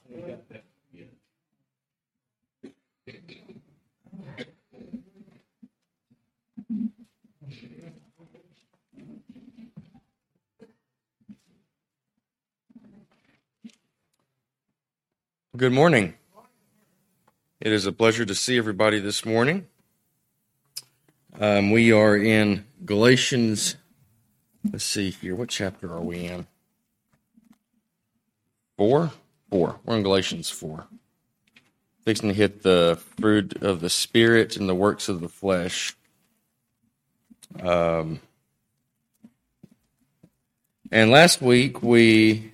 Good morning. It is a pleasure to see everybody this morning. We are in Galatians. Let's see here. What chapter are we in? 4? 4. We're in Galatians 4. Fixing to hit the fruit of the Spirit and the works of the flesh. And last week we're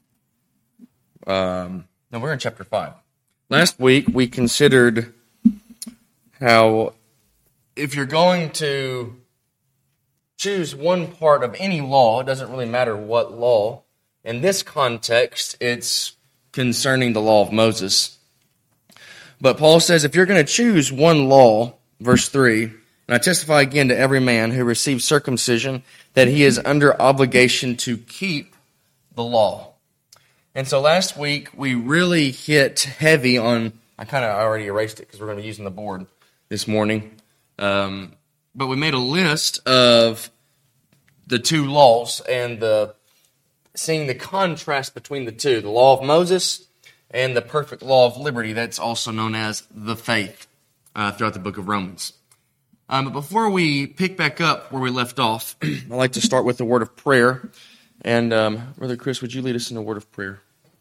in chapter 5. Last week we considered how if you're going to choose one part of any law, it doesn't really matter what law. In this context, it's concerning the law of Moses. But Paul says if you're going to choose one law, verse 3, and I testify again to every man who receives circumcision that he is under obligation to keep the law. And so last week, we really hit heavy on, I already erased it because we're going to be using the board this morning. But we made a list of the two laws and seeing the contrast between the two, the law of Moses and the perfect law of liberty, that's also known as the faith throughout the book of Romans. But before we pick back up where we left off, I'd like to start with a word of prayer. And Brother Chris, would you lead us in a word of prayer?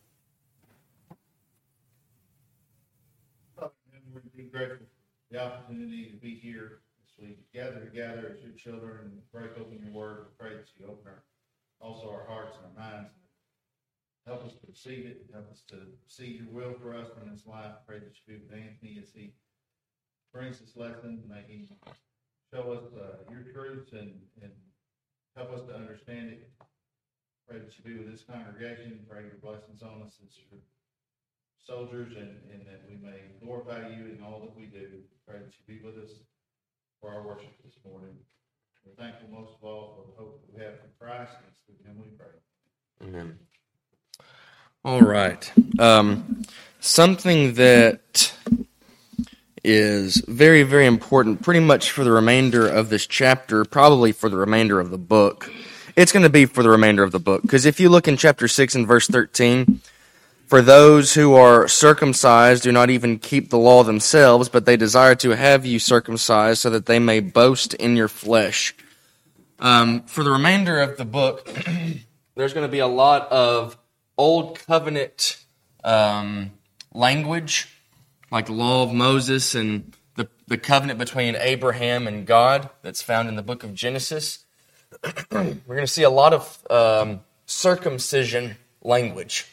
We're grateful for the opportunity to be here as we gather together as your children and break open your word. We pray that you open our hearts and our minds. Help us to receive it. Help us to see your will for us in this life. Pray that you be with Anthony as he brings this lesson. May he show us your truths and help us to understand it. Pray that you be with this congregation. Pray your blessings on us as your soldiers and that we may glorify you in all that we do. Pray that you be with us for our worship this morning. We're thankful most of all for the hope that we have in Christ, and it's through him we pray. Amen. All right. Something that is very, very important pretty much for the remainder of this chapter, probably for the remainder of the book. It's going to be for the remainder of the book, because if you look in chapter 6 and verse 13, for those who are circumcised do not even keep the law themselves, but they desire to have you circumcised so that they may boast in your flesh. For the remainder of the book, there's going to be a lot of Old Covenant language, like the law of Moses and the covenant between Abraham and God that's found in the book of Genesis. We're going to see a lot of circumcision language.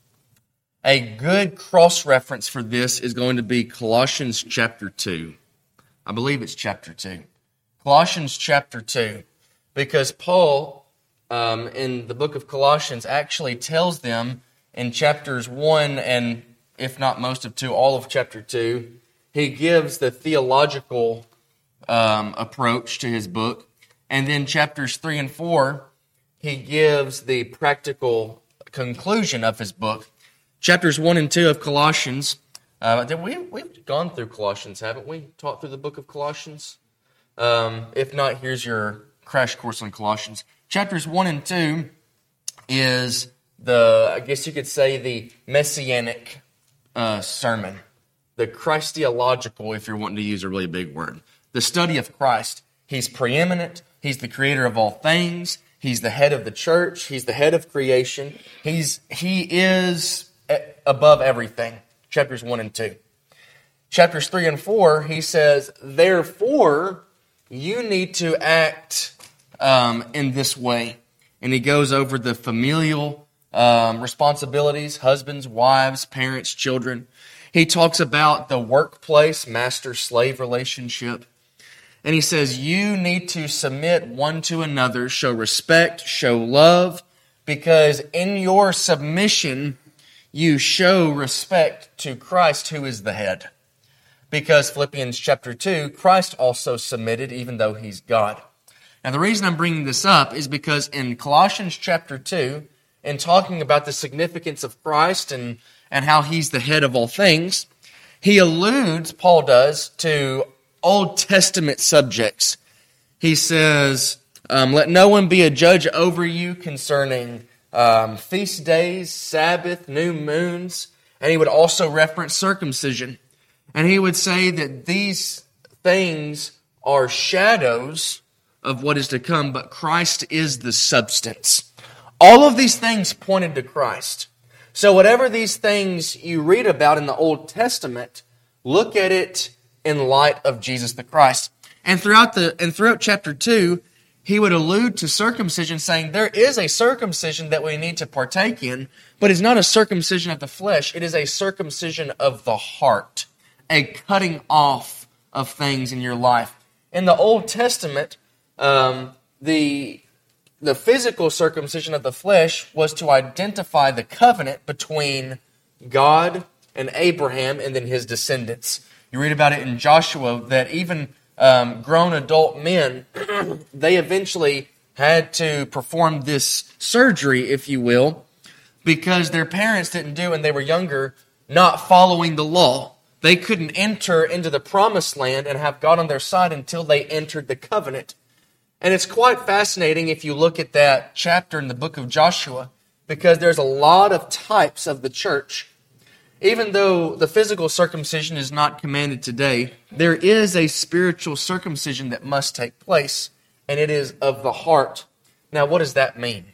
A good cross-reference for this is going to be Colossians chapter 2. I believe it's chapter 2. Colossians chapter 2. Because Paul, in the book of Colossians, actually tells them in chapters 1 and, if not most of 2, all of chapter 2, he gives the theological approach to his book. And then chapters 3 and 4, he gives the practical conclusion of his book. Chapters 1 and 2 of Colossians, we've gone through Colossians, haven't we? Taught through the book of Colossians? If not, here's your crash course on Colossians. Chapters 1 and 2 is I guess you could say, the messianic sermon. The Christological, if you're wanting to use a really big word. The study of Christ. He's preeminent. He's the creator of all things. He's the head of the church. He's the head of creation. He is above everything. Chapters 1 and 2. Chapters 3 and 4, he says, therefore, you need to act in this way. And he goes over the familial responsibilities, husbands, wives, parents, children. He talks about the workplace, master-slave relationship. And he says, you need to submit one to another, show respect, show love, because in your submission, you show respect to Christ, who is the head. Because Philippians chapter 2, Christ also submitted, even though he's God. Now, the reason I'm bringing this up is because in Colossians chapter 2, in talking about the significance of Christ and and how he's the head of all things, he alludes, Paul does, to Old Testament subjects. He says, let no one be a judge over you concerning feast days, Sabbath, new moons. And he would also reference circumcision. And he would say that these things are shadows of what is to come, but Christ is the substance. All of these things pointed to Christ. So whatever these things you read about in the Old Testament, look at it in light of Jesus the Christ. And throughout chapter 2, he would allude to circumcision, saying there is a circumcision that we need to partake in, but it's not a circumcision of the flesh. It is a circumcision of the heart, a cutting off of things in your life. In the Old Testament, the physical circumcision of the flesh was to identify the covenant between God and Abraham and then his descendants. You read about it in Joshua that even grown adult men, they eventually had to perform this surgery, if you will, because their parents didn't do when they were younger, not following the law. They couldn't enter into the promised land and have God on their side until they entered the covenant. And it's quite fascinating if you look at that chapter in the book of Joshua, because there's a lot of types of the church. Even though the physical circumcision is not commanded today, there is a spiritual circumcision that must take place, and it is of the heart. Now, what does that mean?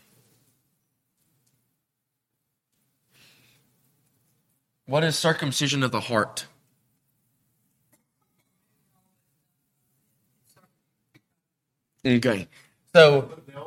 What is circumcision of the heart? Okay, so,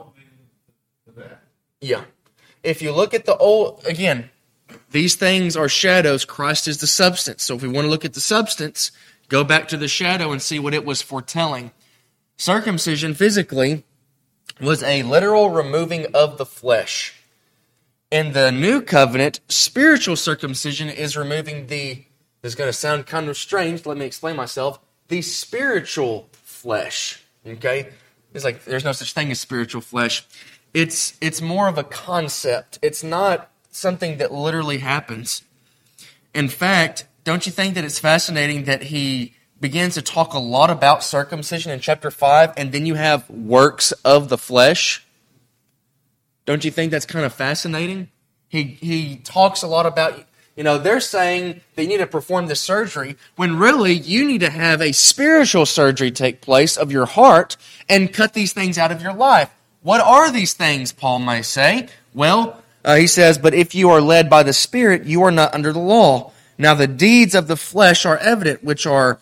yeah. If you look at the old, again, these things are shadows. Christ is the substance. So if we want to look at the substance, go back to the shadow and see what it was foretelling. Circumcision physically was a literal removing of the flesh. In the new covenant, spiritual circumcision is removing this is going to sound kind of strange, let me explain myself, the spiritual flesh. Okay? It's like there's no such thing as spiritual flesh. It's more of a concept. It's not something that literally happens. In fact, don't you think that it's fascinating that he begins to talk a lot about circumcision in chapter 5, and then you have works of the flesh? Don't you think that's kind of fascinating? He talks a lot about, they're saying that you need to perform this surgery, when really you need to have a spiritual surgery take place of your heart and cut these things out of your life. What are these things, Paul may say? Well, he says, but if you are led by the Spirit, you are not under the law. Now the deeds of the flesh are evident, which are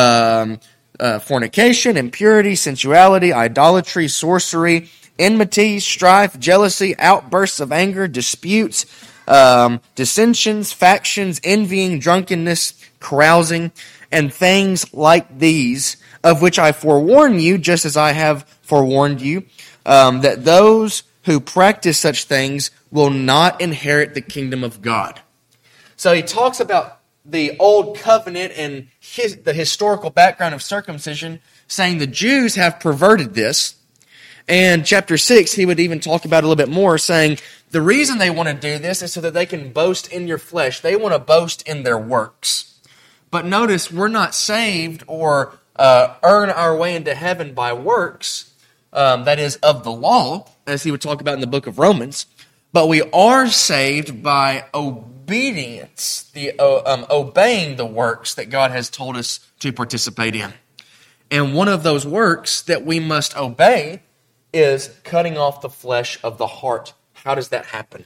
fornication, impurity, sensuality, idolatry, sorcery, enmity, strife, jealousy, outbursts of anger, disputes, dissensions, factions, envying, drunkenness, carousing, and things like these, of which I forewarn you, just as I have forewarned you, that those who practice such things will not inherit the kingdom of God. So he talks about the old covenant and the historical background of circumcision, saying the Jews have perverted this. And chapter 6, he would even talk about it a little bit more, saying the reason they want to do this is so that they can boast in your flesh. They want to boast in their works. But notice, we're not saved or earn our way into heaven by works, that is, of the law, as he would talk about in the book of Romans. But we are saved by obedience, obeying the works that God has told us to participate in. And one of those works that we must obey is cutting off the flesh of the heart. How does that happen?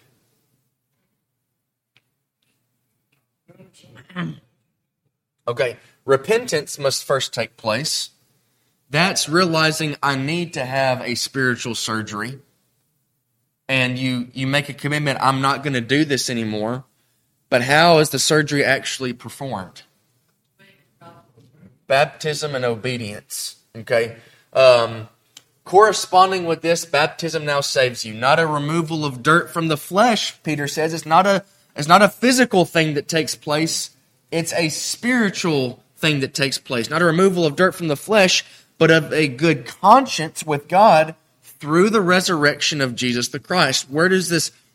Okay, repentance must first take place. That's realizing I need to have a spiritual surgery. And you make a commitment, I'm not going to do this anymore. But how is the surgery actually performed? Baptism and obedience. Okay? Corresponding with this, baptism now saves you. Not a removal of dirt from the flesh, Peter says. It's not a physical thing that takes place. It's a spiritual thing that takes place. Not a removal of dirt from the flesh, but of a good conscience with God through the resurrection of Jesus the Christ. Where does this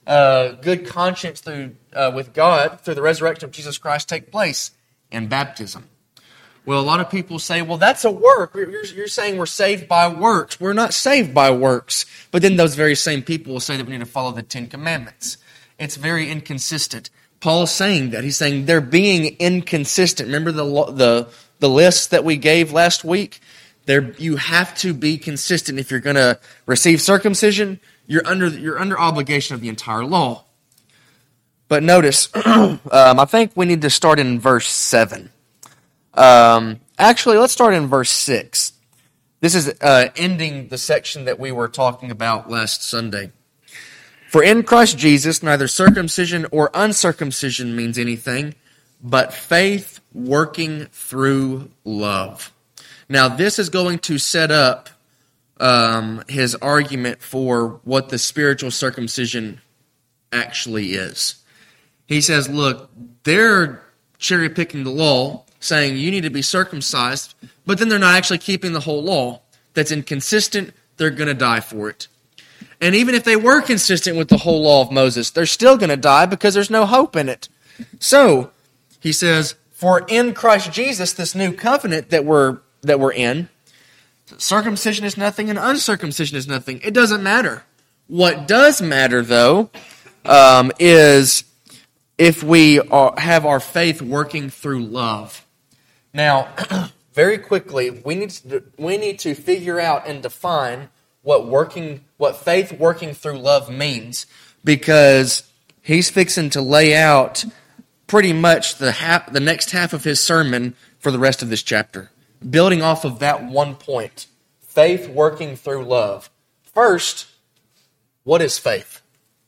good conscience through with God through the resurrection of Jesus Christ take place in baptism. Well, a lot of people say, well, that's a work. You're saying we're saved by works. We're not saved by works. But then those very same people will say that we need to follow the Ten Commandments. It's very inconsistent. Paul's saying that. He's saying they're being inconsistent. Remember the list that we gave last week? You have to be consistent. If you're going to receive circumcision, you're under obligation of the entire law. But notice, I think we need to start in verse 7. Actually, let's start in verse 6. This is ending the section that we were talking about last Sunday. For in Christ Jesus, neither circumcision or uncircumcision means anything, but faith working through love. Now, this is going to set up his argument for what the spiritual circumcision actually is. He says, look, they're cherry-picking the law, saying you need to be circumcised, but then they're not actually keeping the whole law. That's inconsistent. They're going to die for it. And even if they were consistent with the whole law of Moses, they're still going to die because there's no hope in it. So, he says, for in Christ Jesus, this new covenant that we're in, circumcision is nothing and uncircumcision is nothing. It doesn't matter. What does matter, though, is if we have our faith working through love. Now, very quickly, we need to figure out and define what faith working through love means, because he's fixing to lay out pretty much the next half of his sermon for the rest of this chapter, building off of that one point, faith working through love. First, what is faith?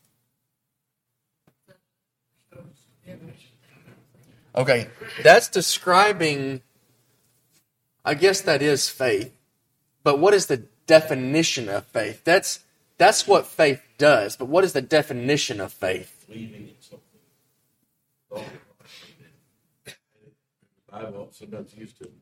Okay, that's describing, I guess that is faith, but what is the definition of faith? That's what faith does, but what is the definition of faith? Believing in something. The Bible sometimes used to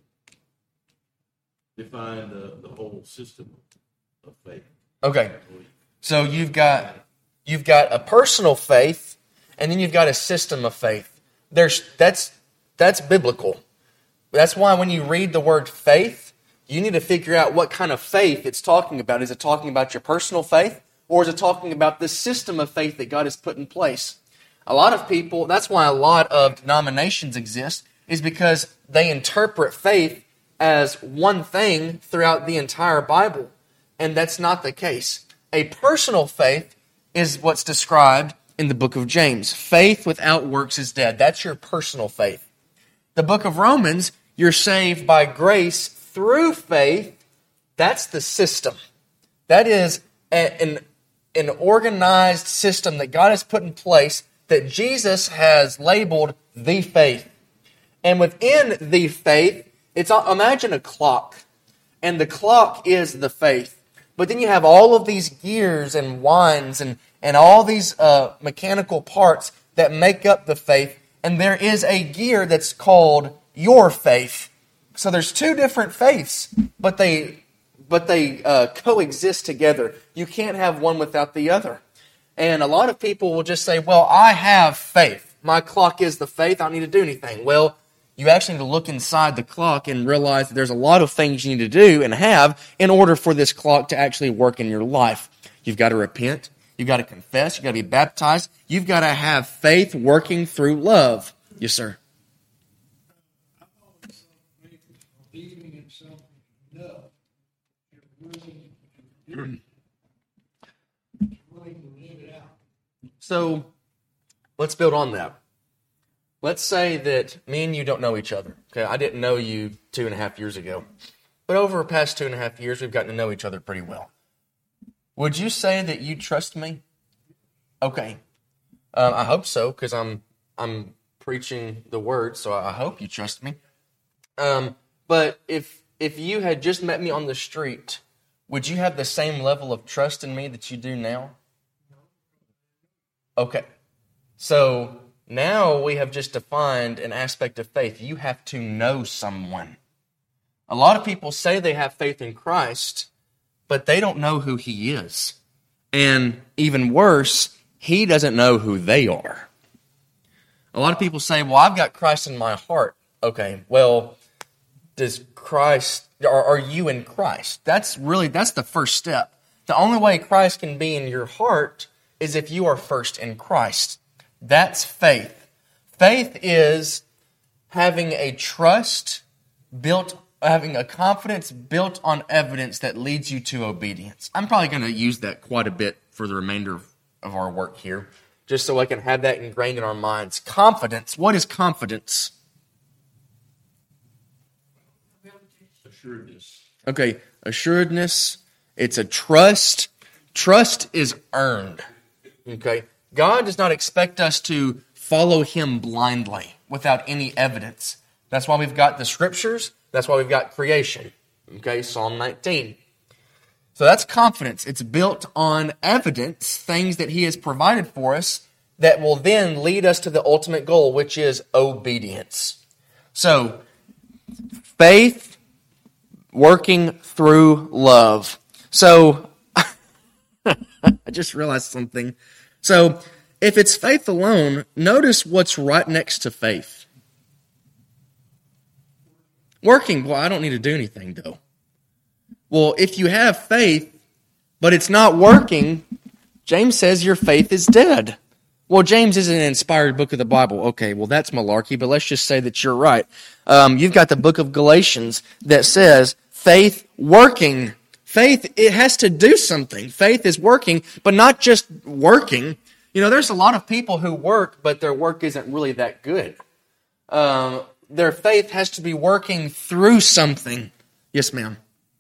define the whole system of faith. Okay, so you've got a personal faith, and then you've got a system of faith. That's biblical. That's why when you read the word faith, you need to figure out what kind of faith it's talking about. Is it talking about your personal faith, or is it talking about the system of faith that God has put in place? A lot of people, that's why a lot of denominations exist, is because they interpret faith as one thing throughout the entire Bible, and that's not the case. A personal faith is what's described in the book of James. Faith without works is dead. That's your personal faith. The book of Romans, you're saved by grace through faith. That's the system. That is an organized system that God has put in place that Jesus has labeled the faith. And within the faith, imagine a clock. And the clock is the faith. But then you have all of these gears and winds and all these mechanical parts that make up the faith. And there is a gear that's called your faith. So there's two different faiths, but they coexist together. You can't have one without the other. And a lot of people will just say, well, I have faith. My clock is the faith. I don't need to do anything. Well, you actually need to look inside the clock and realize that there's a lot of things you need to do and have in order for this clock to actually work in your life. You've got to repent. You've got to confess. You've got to be baptized. You've got to have faith working through love. Yes, sir. I've always thought faith is believing in something you know. You're willing to live it out. So let's build on that. Let's say that me and you don't know each other. Okay, I didn't know you 2.5 years ago. But over the past 2.5 years, we've gotten to know each other pretty well. Would you say that you trust me? Okay. I hope so, because I'm preaching the word, so I hope you trust me. But if you had just met me on the street, would you have the same level of trust in me that you do now? Okay. So now we have just defined an aspect of faith. You have to know someone. A lot of people say they have faith in Christ, but they don't know who He is. And even worse, He doesn't know who they are. A lot of people say, well, I've got Christ in my heart. Okay, well, are you in Christ? That's the first step. The only way Christ can be in your heart is if you are first in Christ. That's faith. Faith is having a confidence built on evidence that leads you to obedience. I'm probably going to use that quite a bit for the remainder of our work here, just so I can have that ingrained in our minds. Confidence. What is confidence? Assuredness. Okay, assuredness. It's a trust. Trust is earned. Okay? God does not expect us to follow Him blindly without any evidence. That's why we've got the Scriptures. That's why we've got creation. Okay, Psalm 19. So that's confidence. It's built on evidence, things that He has provided for us that will then lead us to the ultimate goal, which is obedience. So, faith working through love. So, I just realized something. So, if it's faith alone, notice what's right next to faith. Working. Well, I don't need to do anything, though. Well, if you have faith, but it's not working, James says your faith is dead. Well, James isn't an inspired book of the Bible. Okay, well, that's malarkey, but let's just say that you're right. You've got the book of Galatians that says faith working. Faith, it has to do something. Faith is working, but not just working. You know, there's a lot of people who work, but their work isn't really that good. Their faith has to be working through something. Yes, ma'am.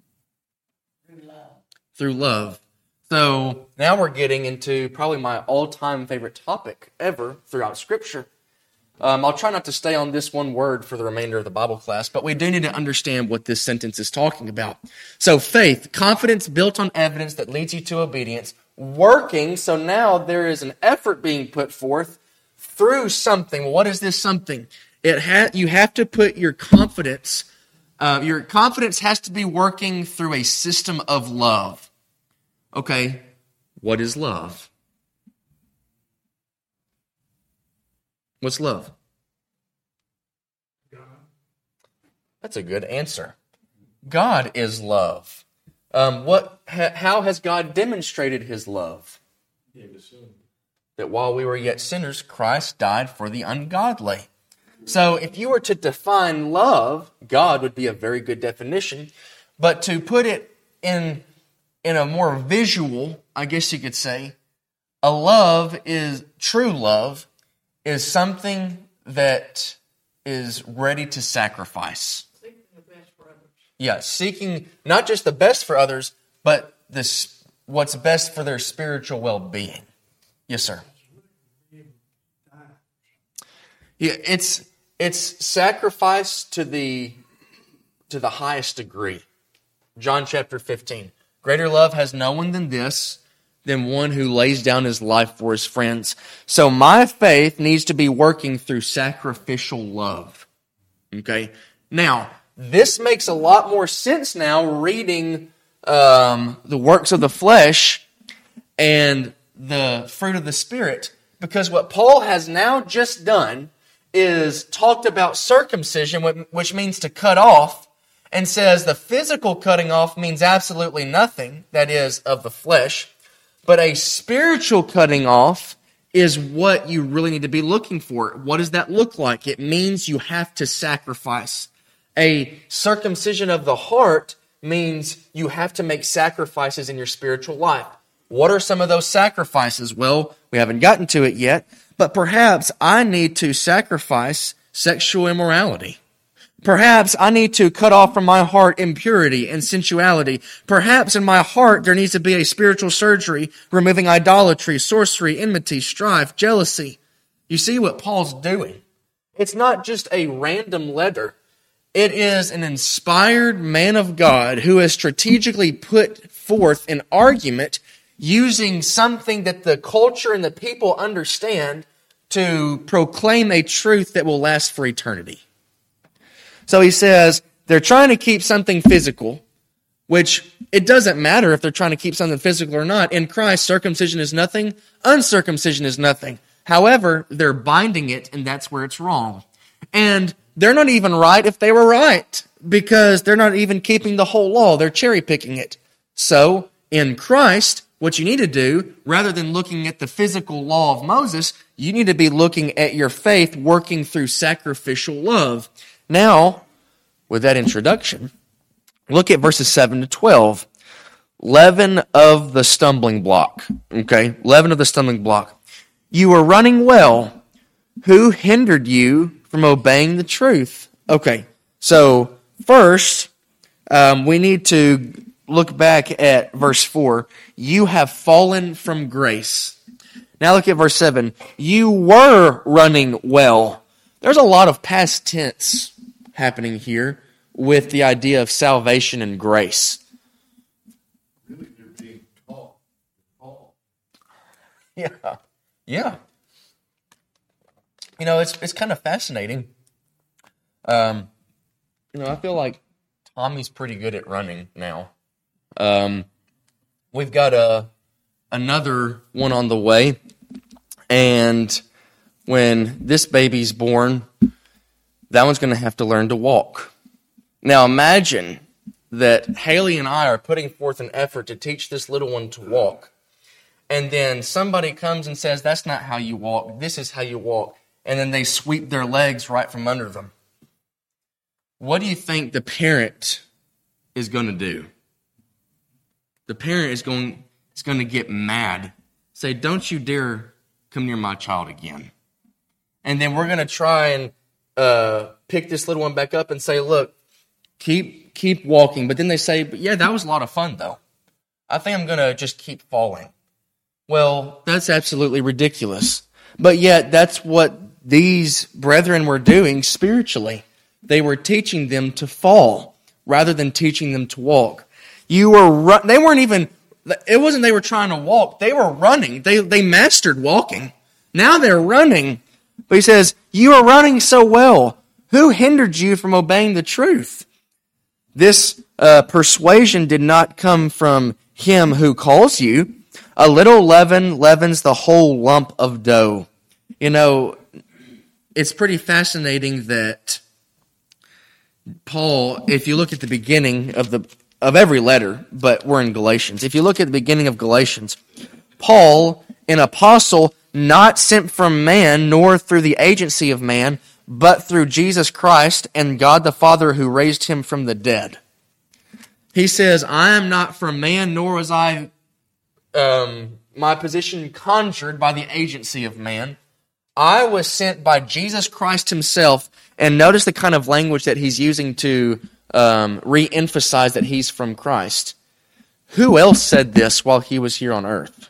Through love. So now we're getting into probably my all-time favorite topic ever throughout Scripture. I'll try not to stay on this one word for the remainder of the Bible class, but we do need to understand what this sentence is talking about. So faith, confidence built on evidence that leads you to obedience. Working, so now there is an effort being put forth through something. What is this something? You have to put your confidence has to be working through a system of love. Okay, what is love? What's love? God. That's a good answer. God is love. How has God demonstrated His love? Gave His Son. That while we were yet sinners, Christ died for the ungodly. So if you were to define love, God would be a very good definition. But to put it in a more visual, I guess you could say, true love is something that is ready to sacrifice. Seeking the best for others. Yeah, seeking not just the best for others, but what's best for their spiritual well-being. Yes, sir. Yeah, it's sacrifice to the highest degree. John chapter 15. Greater love has no one than one who lays down his life for his friends. So my faith needs to be working through sacrificial love. Okay? Now, this makes a lot more sense now reading the works of the flesh and the fruit of the Spirit, because what Paul has now just done is talked about circumcision, which means to cut off, and says the physical cutting off means absolutely nothing, that is, of the flesh, but a spiritual cutting off is what you really need to be looking for. What does that look like? It means you have to sacrifice. A circumcision of the heart means you have to make sacrifices in your spiritual life. What are some of those sacrifices? Well, we haven't gotten to it yet, but perhaps I need to sacrifice sexual immorality. Perhaps I need to cut off from my heart impurity and sensuality. Perhaps in my heart there needs to be a spiritual surgery, removing idolatry, sorcery, enmity, strife, jealousy. You see what Paul's doing? It's not just a random letter. It is an inspired man of God who has strategically put forth an argument using something that the culture and the people understand to proclaim a truth that will last for eternity. So he says, they're trying to keep something physical, which it doesn't matter if they're trying to keep something physical or not. In Christ, circumcision is nothing, uncircumcision is nothing. However, they're binding it, and that's where it's wrong. And they're not even right if they were right, because they're not even keeping the whole law. They're cherry-picking it. So, in Christ, what you need to do, rather than looking at the physical law of Moses, you need to be looking at your faith working through sacrificial love. Now, with that introduction, look at verses 7 to 12. Leaven of the stumbling block. Okay, leaven of the stumbling block. You were running well. Who hindered you from obeying the truth? Okay, so first, we need to look back at verse 4. You have fallen from grace. Now look at verse 7. You were running well. There's a lot of past tense happening here with the idea of salvation and grace. Really, you're being taught. Yeah. Yeah. You know, it's kind of fascinating. I feel like Tommy's pretty good at running now. We've got another one on the way, and when this baby's born, that one's going to have to learn to walk. Now imagine that Haley and I are putting forth an effort to teach this little one to walk. And then somebody comes and says, that's not how you walk. This is how you walk. And then they sweep their legs right from under them. What do you think the parent is going to do? The parent is going to get mad. Say, don't you dare come near my child again. And then we're going to try and pick this little one back up and say, look, keep walking. But then they say, but yeah, that was a lot of fun, though. I think I'm going to just keep falling. Well, that's absolutely ridiculous. But yet, that's what these brethren were doing spiritually. They were teaching them to fall rather than teaching them to walk. They weren't even, it wasn't they were trying to walk. They were running. They mastered walking. Now they're running. But he says, you are running so well. Who hindered you from obeying the truth? This persuasion did not come from him who calls you. A little leaven leavens the whole lump of dough. You know, it's pretty fascinating that Paul, if you look at the beginning of every letter, but we're in Galatians. If you look at the beginning of Galatians, Paul, an apostle, not sent from man, nor through the agency of man, but through Jesus Christ and God the Father who raised him from the dead. He says, I am not from man, nor was I my position conjured by the agency of man. I was sent by Jesus Christ himself. And notice the kind of language that he's using to re-emphasize that he's from Christ. Who else said this while he was here on earth?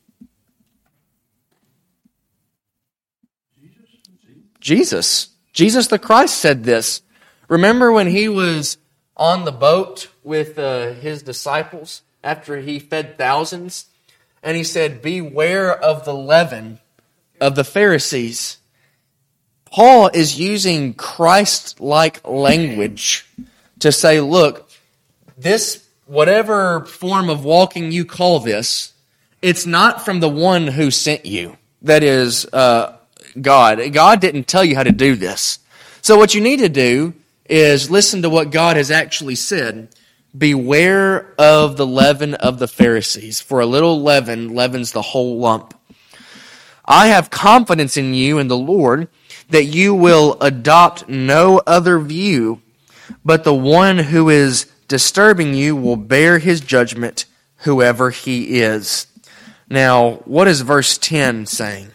Jesus. Jesus the Christ said this. Remember when he was on the boat with his disciples after he fed thousands? And he said, beware of the leaven of the Pharisees. Paul is using Christ-like language to say, look, this, whatever form of walking you call this, it's not from the one who sent you. That is God. God didn't tell you how to do this. So what you need to do is listen to what God has actually said. Beware of the leaven of the Pharisees, for a little leaven leavens the whole lump. I have confidence in you and the Lord that you will adopt no other view, but the one who is disturbing you will bear his judgment, whoever he is. Now, what is verse 10 saying?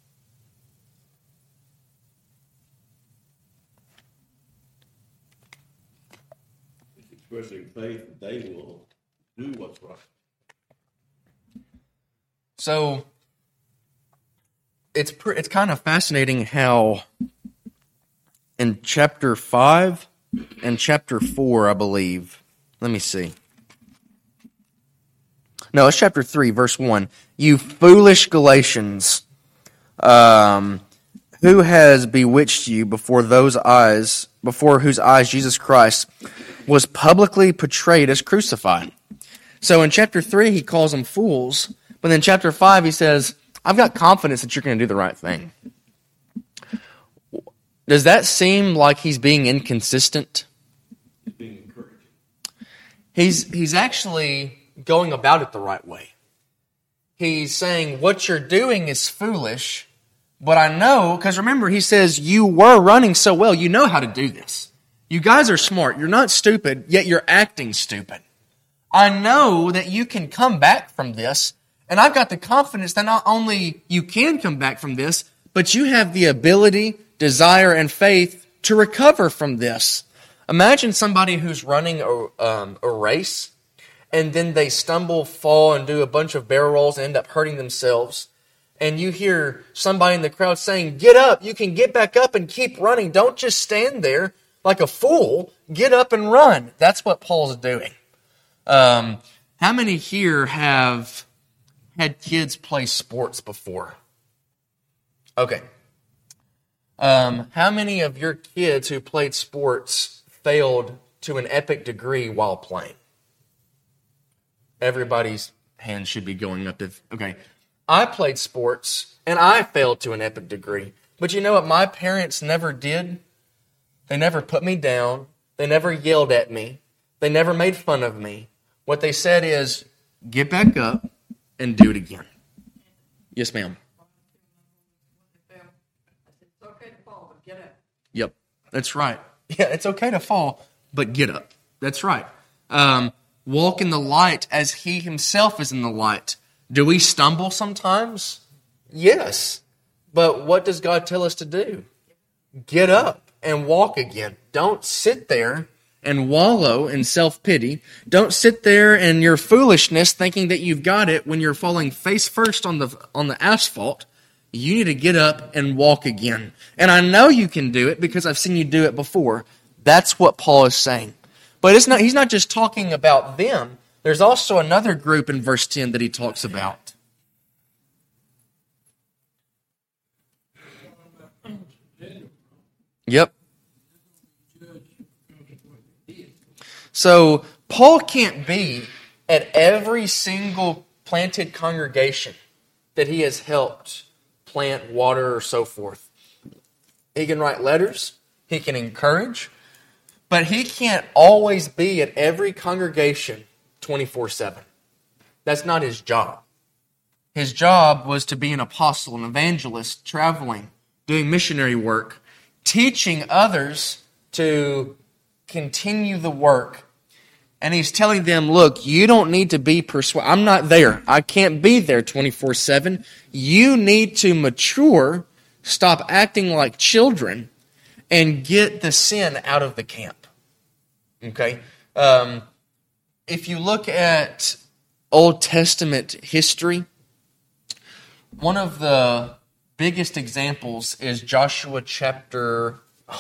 It's expressing faith that they will do what's right. So, it's kind of fascinating how in chapter 5 and chapter 4, I believe. Let me see. No, it's chapter 3, verse 1. You foolish Galatians, who has bewitched you before whose eyes before whose eyes Jesus Christ was publicly portrayed as crucified. So in chapter 3, he calls them fools, but then in chapter 5, he says, I've got confidence that you're going to do the right thing. Does that seem like he's being inconsistent? Being encouraging. He's actually going about it the right way. He's saying, what you're doing is foolish, but I know, because remember, he says, you were running so well, you know how to do this. You guys are smart. You're not stupid, yet you're acting stupid. I know that you can come back from this, and I've got the confidence that not only you can come back from this, but you have the ability, desire, and faith to recover from this. Imagine somebody who's running a race, and then they stumble, fall, and do a bunch of barrel rolls and end up hurting themselves. And you hear somebody in the crowd saying, get up, you can get back up and keep running. Don't just stand there like a fool. Get up and run. That's what Paul's doing. How many here have had kids play sports before? Okay. How many of your kids who played sports failed to an epic degree while playing? Everybody's hand should be going up. Okay. I played sports, and I failed to an epic degree. But you know what my parents never did? They never put me down. They never yelled at me. They never made fun of me. What they said is, get back up and do it again. Yes, ma'am. It's okay to fall, but get up. Yep, that's right. Yeah, it's okay to fall, but get up. That's right. Walk in the light as he himself is in the light. Do we stumble sometimes? Yes. But what does God tell us to do? Get up and walk again. Don't sit there and wallow in self-pity. Don't sit there in your foolishness thinking that you've got it when you're falling face first on the asphalt. You need to get up and walk again. And I know you can do it because I've seen you do it before. That's what Paul is saying. But he's not just talking about them. There's also another group in verse 10 that he talks about. Yep. So Paul can't be at every single planted congregation that he has helped plant, water, or so forth. He can write letters. He can encourage. But he can't always be at every congregation 24/7. That's not his job. His job was to be an apostle, an evangelist, traveling, doing missionary work, teaching others to continue the work. And he's telling them, look, you don't need to be persuaded. I'm not there. I can't be there 24/7. You need to mature, stop acting like children, and get the sin out of the camp. Okay? If you look at Old Testament history, one of the biggest examples is Joshua chapter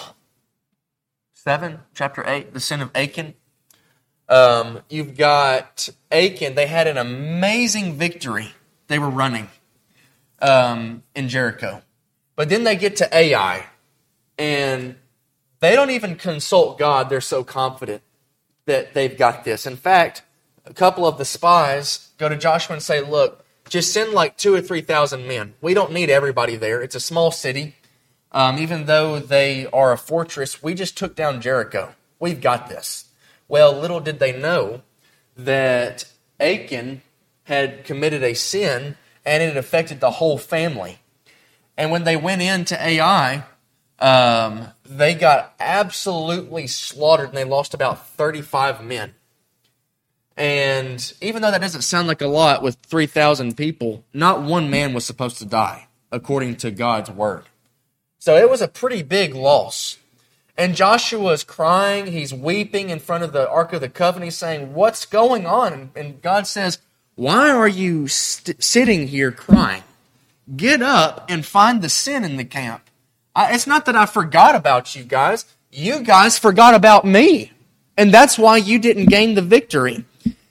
7, chapter 8, the sin of Achan. You've got Achan. They had an amazing victory. They were running in Jericho. But then they get to Ai, and they don't even consult God. They're so confident that they've got this. In fact, a couple of the spies go to Joshua and say, look, just send like 2,000 or 3,000 men. We don't need everybody there. It's a small city. Even though they are a fortress, we just took down Jericho. We've got this. Well, little did they know that Achan had committed a sin and it had affected the whole family. And when they went into Ai, they got absolutely slaughtered and they lost about 35 men. And even though that doesn't sound like a lot with 3,000 people, not one man was supposed to die, according to God's word. So it was a pretty big loss. And Joshua is crying, he's weeping in front of the Ark of the Covenant, he's saying, what's going on? And God says, why are you sitting here crying? Get up and find the sin in the camp. It's not that I forgot about you guys. You guys forgot about me. And that's why you didn't gain the victory.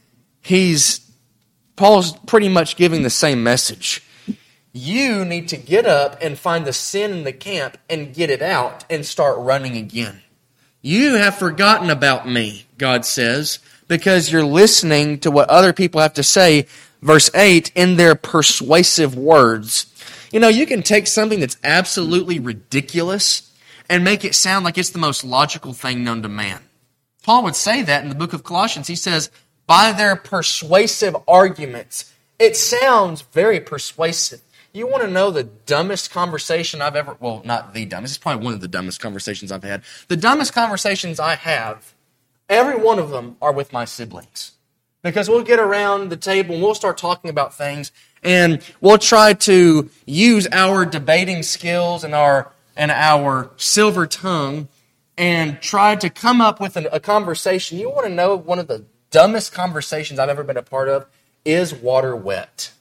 Paul's pretty much giving the same message. You need to get up and find the sin in the camp and get it out and start running again. You have forgotten about me, God says, because you're listening to what other people have to say, verse 8, in their persuasive words. You know, you can take something that's absolutely ridiculous and make it sound like it's the most logical thing known to man. Paul would say that in the book of Colossians. He says, by their persuasive arguments. It sounds very persuasive. You want to know the dumbest conversation I've ever, well, not the dumbest, it's probably one of the dumbest conversations I've had. The dumbest conversations I have, every one of them are with my siblings. Because we'll get around the table and we'll start talking about things, and we'll try to use our debating skills and our silver tongue and try to come up with a conversation. You want to know one of the dumbest conversations I've ever been a part of? Is water wet?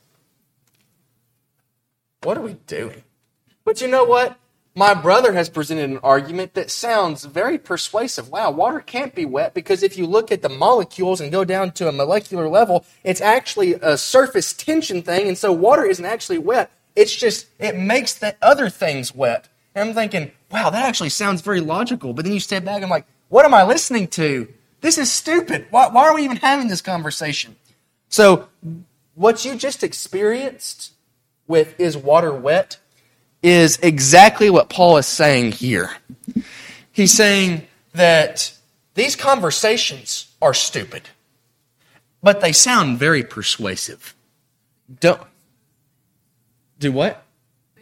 What are we doing? But you know what? My brother has presented an argument that sounds very persuasive. Wow, water can't be wet because if you look at the molecules and go down to a molecular level, it's actually a surface tension thing, and so water isn't actually wet. It's just, it makes the other things wet. And I'm thinking, wow, that actually sounds very logical. But then you step back and I'm like, what am I listening to? This is stupid. Why are we even having this conversation? So what you just experienced with is water wet is exactly what Paul is saying here. He's saying that these conversations are stupid, but they sound very persuasive. Do what?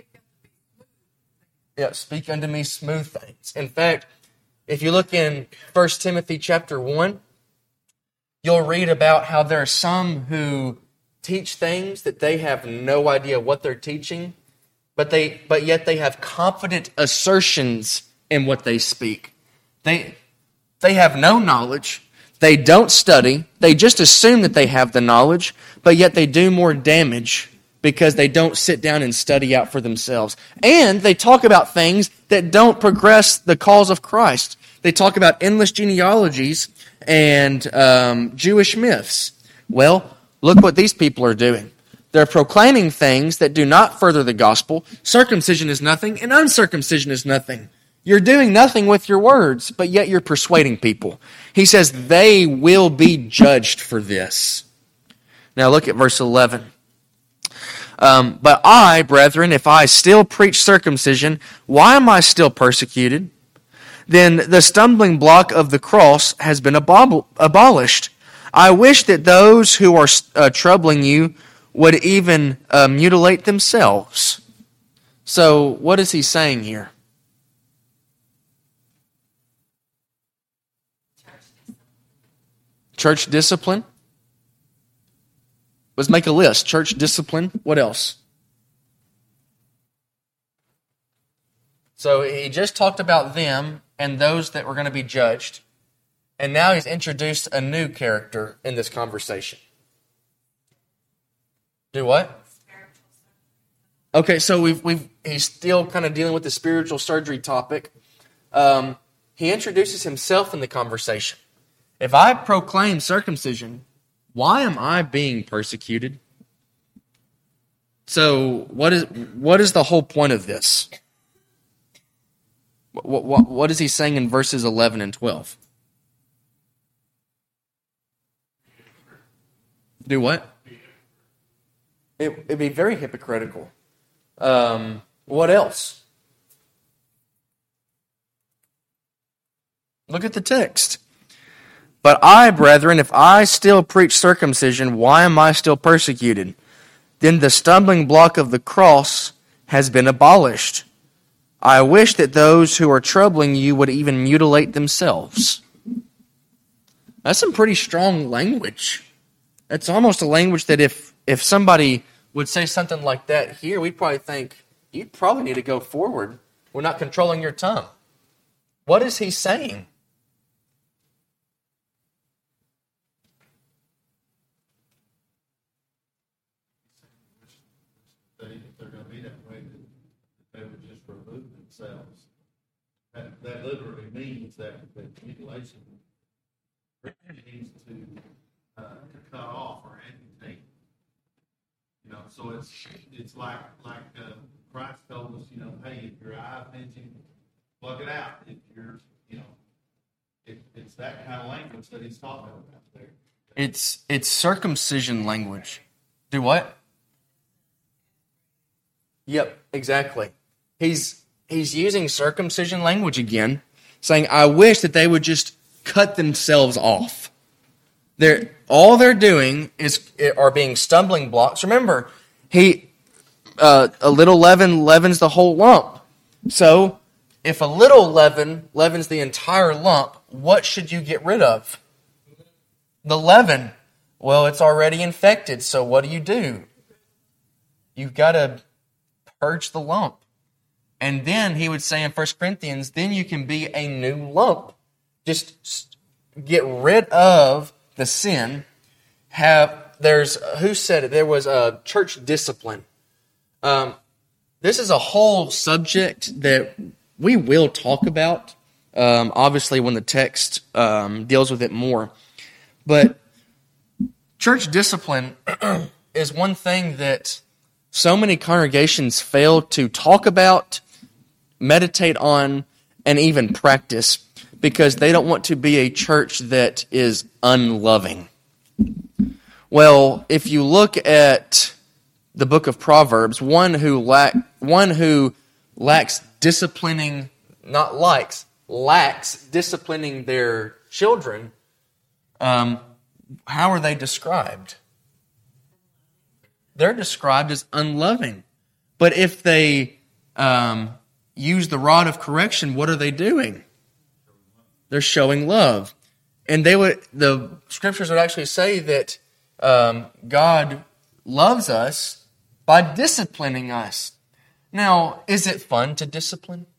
Yeah, speak unto me smooth things. In fact, if you look in 1 Timothy chapter 1, you'll read about how there are some who teach things that they have no idea what they're teaching, but yet they have confident assertions in what they speak. They have no knowledge. They don't study. They just assume that they have the knowledge, but yet they do more damage because they don't sit down and study out for themselves. And they talk about things that don't progress the cause of Christ. They talk about endless genealogies and Jewish myths. Well, look what these people are doing. They're proclaiming things that do not further the gospel. Circumcision is nothing, and uncircumcision is nothing. You're doing nothing with your words, but yet you're persuading people. He says they will be judged for this. Now look at verse 11. But I, brethren, if I still preach circumcision, why am I still persecuted? Then the stumbling block of the cross has been abolished. I wish that those who are troubling you would even mutilate themselves. So what is he saying here? Church discipline. Let's make a list. Church discipline. What else? So he just talked about them and those that were going to be judged. And now he's introduced a new character in this conversation. Do what? Okay, so he's still kind of dealing with the spiritual surgery topic. He introduces himself in the conversation. If I proclaim circumcision, why am I being persecuted? So what is the whole point of this? What is he saying in verses 11 and 12? Do what? It'd be very hypocritical. What else? Look at the text. But I, brethren, if I still preach circumcision, why am I still persecuted? Then the stumbling block of the cross has been abolished. I wish that those who are troubling you would even mutilate themselves. That's some pretty strong language. That's almost a language that if somebody would say something like that here, we'd probably think, you probably need to go forward. We're not controlling your tongue. What is he saying? If they're going to be that way, that they would just remove themselves. That literally means that mutilation means to cut off or amputate. You know, so it's like Christ told us, hey, if your eye offends you, plug it out. If you're, that kind of language that he's talking about there. It's circumcision language. Do what? Yep, exactly. He's using circumcision language again, saying, I wish that they would just cut themselves off. All they're doing are being stumbling blocks. Remember, a little leaven leavens the whole lump. So, if a little leaven leavens the entire lump, what should you get rid of? The leaven. Well, it's already infected, so what do? You've got to purge the lump. And then he would say in 1 Corinthians, then you can be a new lump. Just get rid of the sin. Who said it? There was a church discipline. This is a whole subject that we will talk about, obviously when the text deals with it more. But church discipline is one thing that so many congregations fail to talk about, meditate on, and even practice because they don't want to be a church that is unloving. Well, if you look at the book of Proverbs, one who lacks disciplining, lacks disciplining their children, how are they described? They're described as unloving. But if they use the rod of correction, what are they doing? They're showing love. And the scriptures would actually say that God loves us by disciplining us. Now, is it fun to discipline?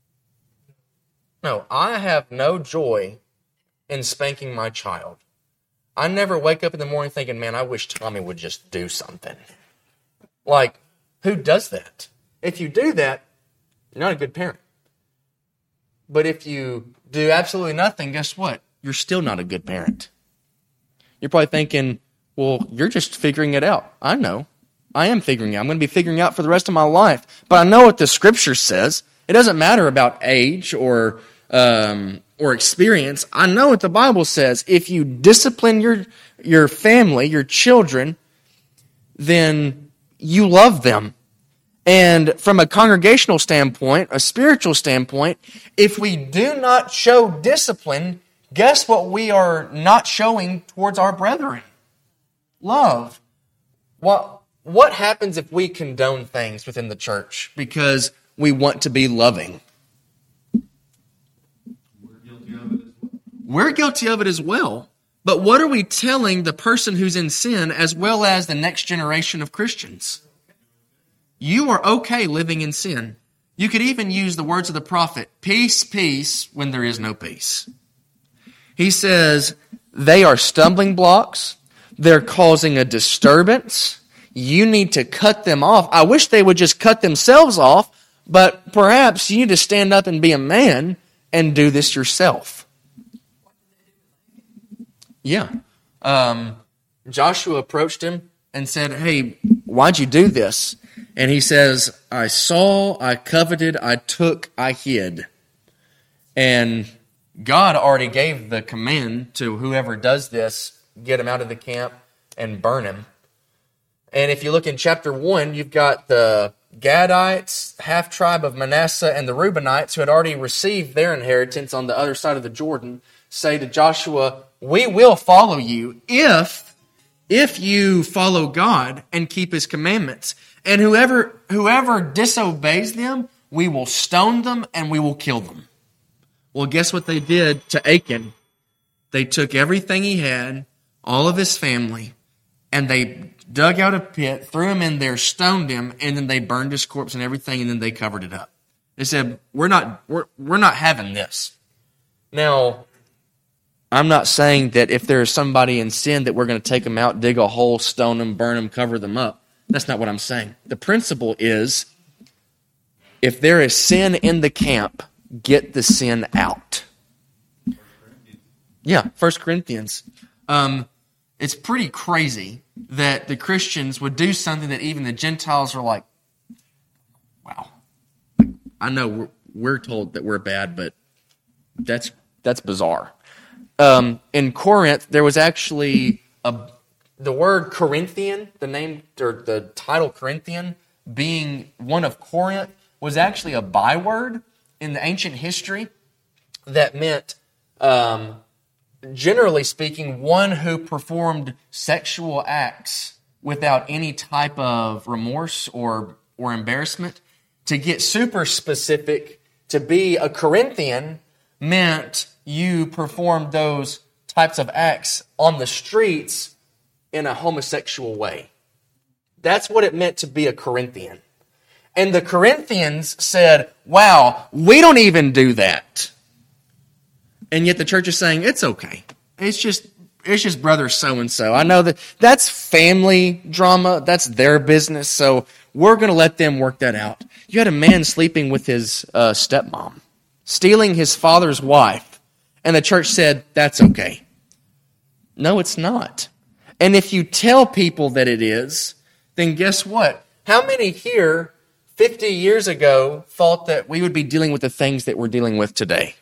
No, I have no joy in spanking my child. I never wake up in the morning thinking, man, I wish Tommy would just do something. Like, who does that? If you do that, you're not a good parent. But if you do absolutely nothing, guess what? You're still not a good parent. You're probably thinking, well, you're just figuring it out. I know. I am figuring it out. I'm going to be figuring it out for the rest of my life. But I know what the Scripture says. It doesn't matter about age or experience. I know what the Bible says. If you discipline your family, your children, then you love them. And from a congregational standpoint, a spiritual standpoint, if we do not show discipline, guess what we are not showing towards our brethren? Love. What happens if we condone things within the church because we want to be loving? We're guilty of it as well. But what are we telling the person who's in sin as well as the next generation of Christians? You are okay living in sin. You could even use the words of the prophet, peace, peace, when there is no peace. He says, they are stumbling blocks. They're causing a disturbance. You need to cut them off. I wish they would just cut themselves off, but perhaps you need to stand up and be a man and do this yourself. Yeah. Joshua approached him and said, hey, why'd you do this? And he says, I saw, I coveted, I took, I hid. And God already gave the command to whoever does this, get him out of the camp and burn him. And if you look in chapter 1, you've got the Gadites, half-tribe of Manasseh, and the Reubenites who had already received their inheritance on the other side of the Jordan, say to Joshua, we will follow you if you follow God and keep His commandments. And whoever disobeys them, we will stone them and we will kill them. Well, guess what they did to Achan? They took everything he had, all of his family, and they dug out a pit, threw him in there, stoned him, and then they burned his corpse and everything, and then they covered it up. They said, we're not having this. Now, I'm not saying that if there is somebody in sin that we're going to take them out, dig a hole, stone them, burn them, cover them up. That's not what I'm saying. The principle is, if there is sin in the camp, get the sin out. Yeah, 1 Corinthians. It's pretty crazy that the Christians would do something that even the Gentiles are like, wow. I know we're told that we're bad, but that's bizarre. in Corinth, there was actually the word Corinthian, the name or the title Corinthian, being one of Corinth, was actually a byword in the ancient history that meant, generally speaking, one who performed sexual acts without any type of remorse or embarrassment. To get super specific, to be a Corinthian meant you performed those types of acts on the streets in a homosexual way. That's what it meant to be a Corinthian. And the Corinthians said, wow, we don't even do that. And yet the church is saying, it's okay. It's just brother so-and-so. I know that's family drama. That's their business. So we're going to let them work that out. You had a man sleeping with his stepmom, stealing his father's wife. And the church said, that's okay. No, it's not. And if you tell people that it is, then guess what? How many here 50 years ago thought that we would be dealing with the things that we're dealing with today?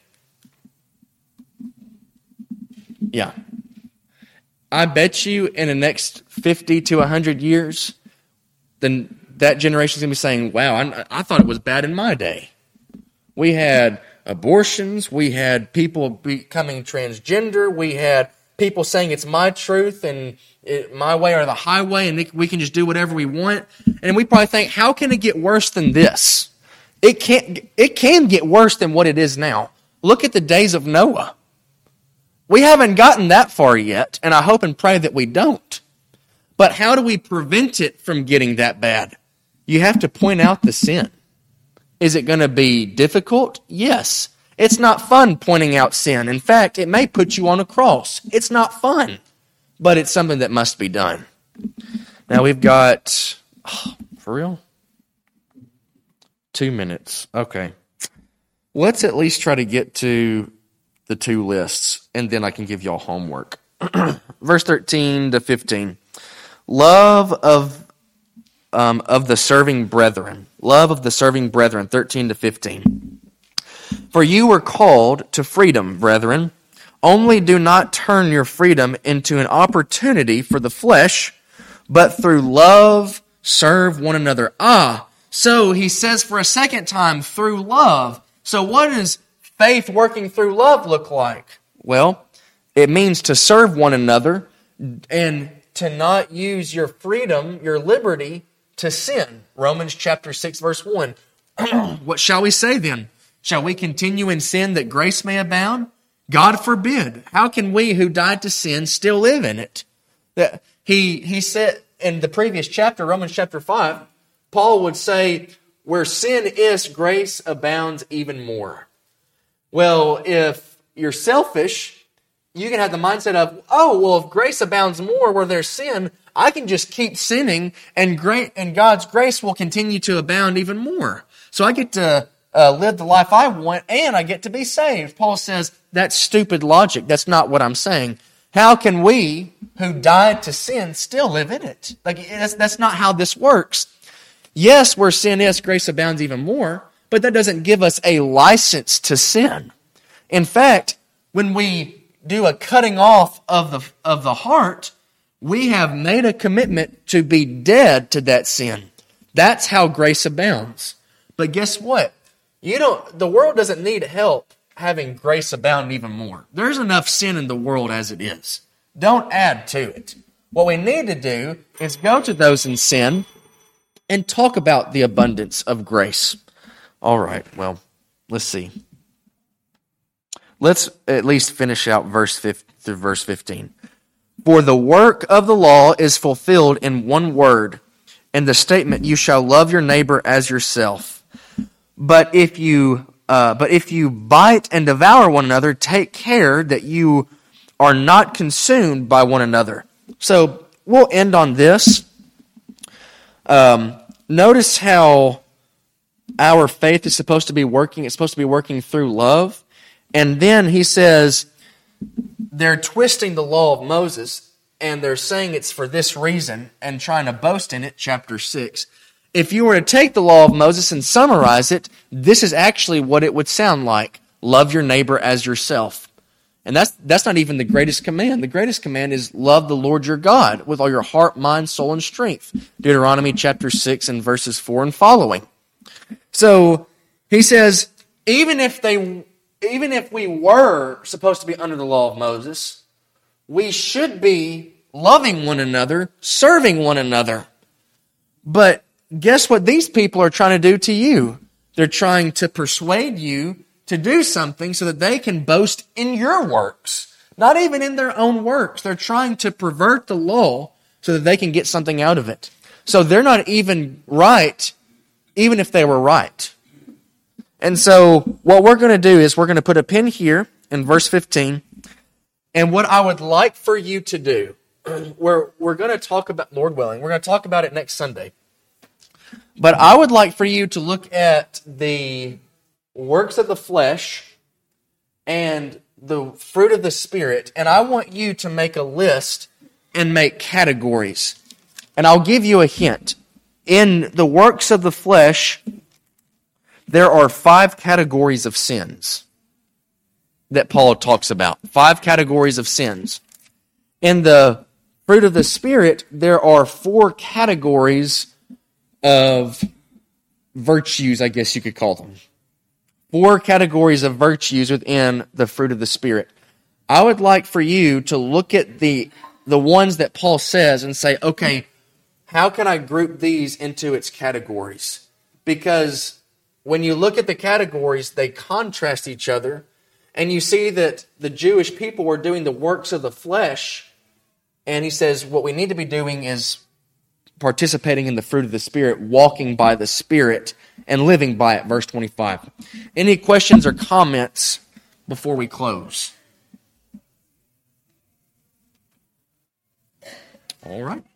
Yeah. I bet you in the next 50 to 100 years, then that generation is going to be saying, wow, I thought it was bad in my day. We had abortions. We had people becoming transgender. We had people saying it's my truth and my way or the highway, and we can just do whatever we want. And we probably think, how can it get worse than this? It can get worse than what it is now. Look at the days of Noah. We haven't gotten that far yet, and I hope and pray that we don't. But how do we prevent it from getting that bad? You have to point out the sin. Is it going to be difficult? Yes. It's not fun pointing out sin. In fact, it may put you on a cross. It's not fun, but it's something that must be done. Now we've got, for real? 2 minutes. Okay. Let's at least try to get to the 2 lists, and then I can give y'all homework. Verse 13 to 15. Love of the serving brethren. Love of the serving brethren, 13 to 15. For you were called to freedom, brethren. Only do not turn your freedom into an opportunity for the flesh, but through love serve one another. So he says for a second time, through love. So what does faith working through love look like? Well, it means to serve one another and to not use your freedom, your liberty, to sin. Romans chapter 6, verse 1. What shall we say then? Shall we continue in sin that grace may abound? God forbid. How can we who died to sin still live in it? He said in the previous chapter, Romans chapter 5, Paul would say, where sin is, grace abounds even more. Well, if you're selfish, you can have the mindset of, if grace abounds more where there's sin, I can just keep sinning and God's grace will continue to abound even more. So I get to live the life I want and I get to be saved. Paul says, that's stupid logic. That's not what I'm saying. How can we who died to sin still live in it? That's not how this works. Yes, where sin is, grace abounds even more, but that doesn't give us a license to sin. In fact, when we do a cutting off of the heart, we have made a commitment to be dead to that sin. That's how grace abounds. But guess what? The world doesn't need help having grace abound even more. There's enough sin in the world as it is. Don't add to it. What we need to do is go to those in sin and talk about the abundance of grace. All right, well, let's see. Let's at least finish out verse 15. For the work of the law is fulfilled in one word, in the statement, you shall love your neighbor as yourself. But if you bite and devour one another, take care that you are not consumed by one another. So we'll end on this. Notice how our faith is supposed to be working. It's supposed to be working through love. And then he says, they're twisting the law of Moses, and they're saying it's for this reason, and trying to boast in it, chapter 6. If you were to take the law of Moses and summarize it, this is actually what it would sound like. Love your neighbor as yourself. And that's not even the greatest command. The greatest command is love the Lord your God with all your heart, mind, soul, and strength. Deuteronomy chapter 6 and verses 4 and following. So he says, even if we were supposed to be under the law of Moses, we should be loving one another, serving one another. But guess what these people are trying to do to you? They're trying to persuade you to do something so that they can boast in your works. Not even in their own works. They're trying to pervert the law so that they can get something out of it. So they're not even right, even if they were right. And so what we're going to do is we're going to put a pin here in verse 15. And what I would like for you to do, we're going to talk about, Lord willing, we're going to talk about it next Sunday. But I would like for you to look at the works of the flesh and the fruit of the Spirit, and I want you to make a list and make categories. And I'll give you a hint. In the works of the flesh, there are 5 categories of sins that Paul talks about. 5 categories of sins. In the fruit of the Spirit, there are 4 categories of virtues, I guess you could call them. 4 categories of virtues within the fruit of the Spirit. I would like for you to look at the ones that Paul says and say, okay, how can I group these into its categories? Because when you look at the categories, they contrast each other, and you see that the Jewish people were doing the works of the flesh, and he says what we need to be doing is participating in the fruit of the Spirit, walking by the Spirit, and living by it, verse 25. Any questions or comments before we close? All right.